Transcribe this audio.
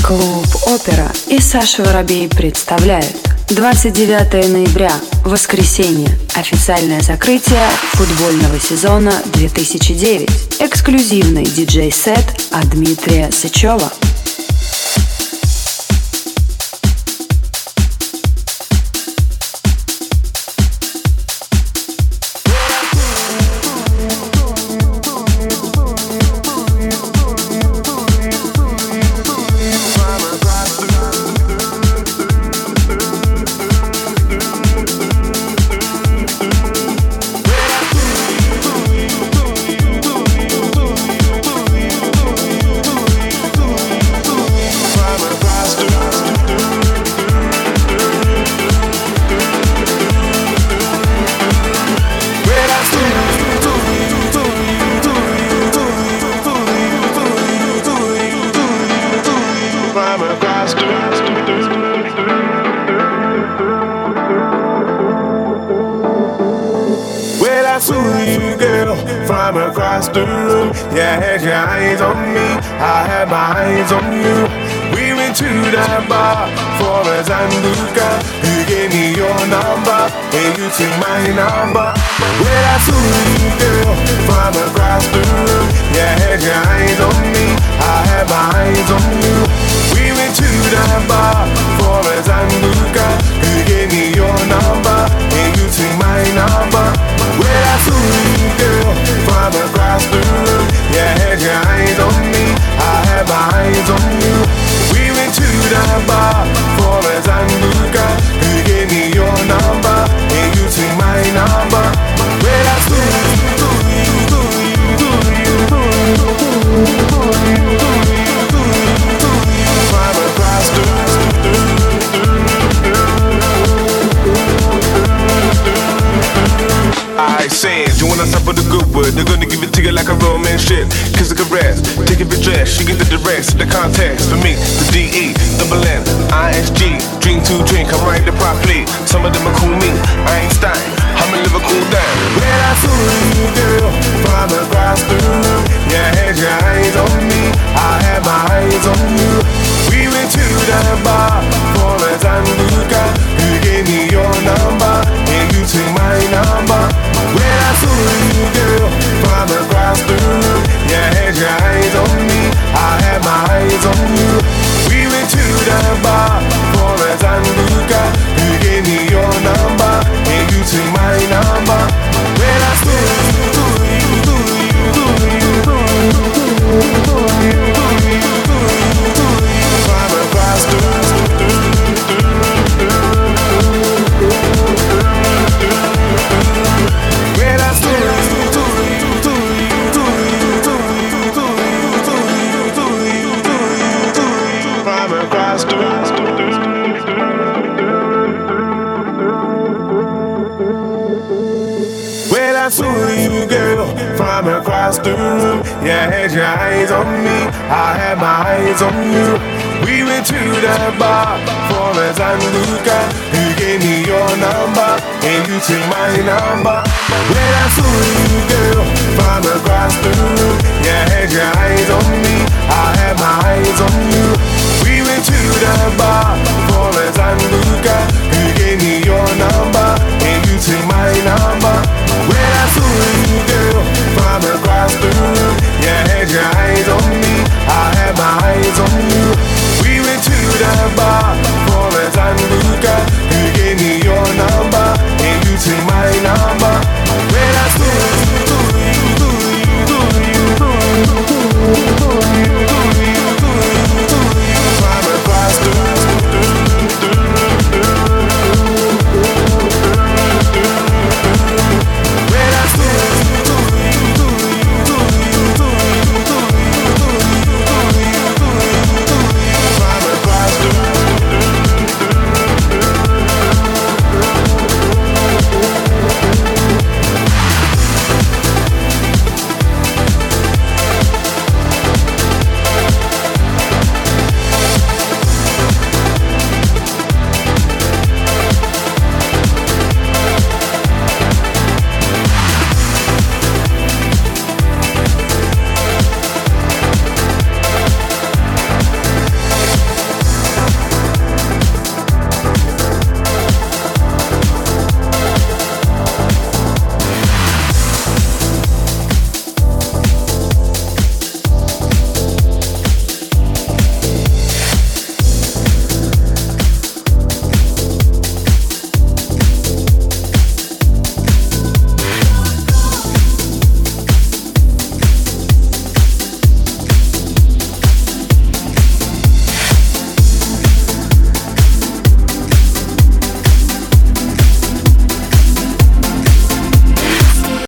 Клуб «Опера» и Саша Воробей представляют 29 ноября, воскресенье, официальное закрытие футбольного сезона 2009. Эксклюзивный диджей-сет от Дмитрия Сычева. Yeah, had your eyes on me, I had my eyes on you. We went to the bar for a Zambuca. You gave me your number, and you took my number. Well, I saw you, girl, from across the room. Yeah, had your eyes on me, I had my eyes on you. We went to the bar for a Zambuca. You gave me your number, and you took my number. Well, I saw you, girl, from across the room. Yeah, had your eyes on me, I had my eyes on you. We went to the bar for a Zambuca. You gave me your number, and you took my number. Well, I saw from across the I said, you want on top of the good wood. They're gonna give it to you like a real man shit. Kiss a caress, take off your dress. You get the duress, the context. For me, the D-E, double N, I-S-G. Drink to drink, I'm riding properly. Some of them are cool me, Einstein. I'm a Liverpool down. When I saw you, girl, from across the room. Yeah, had your eyes on me, I had my eyes on you. We went to the bar for a Zambuca. You gave me your number, and you took my number. When I saw you, girl, from across the room. Yeah, had your eyes on me, I had my eyes on you. We went to the bar for a Zambuca. You gave me your number, and you took my number. When I saw from across the when I saw from across the when I saw you, girl, from across the room. Yeah, had your eyes on me, I had my eyes on you. We went to the bar for a Zambuca. You gave me your number, and you took my number. When I